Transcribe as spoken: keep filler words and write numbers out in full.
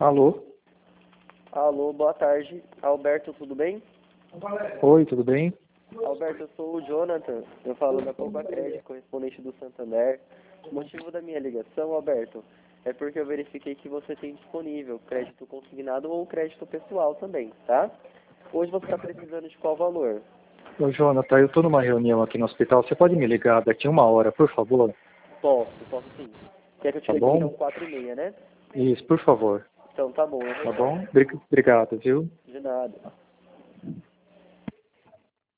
Alô? Alô, boa tarde. Alberto, tudo bem? Oi, tudo bem? Alberto, eu sou o Jonathan. Eu falo da Poupa Crédito, correspondente do Santander. O motivo da minha ligação, Alberto, é porque eu verifiquei que você tem disponível crédito consignado ou crédito pessoal também, tá? Hoje você está precisando de qual valor? Ô, Jonathan, eu estou numa reunião aqui no hospital. Você pode me ligar daqui a uma hora, por favor? Posso, posso sim. Quer que eu te Tá ligue então bom? quatro e meia, né? Isso, por favor. Então tá bom, eu Tá retorno. bom? Obri- Obrigado, viu? De nada.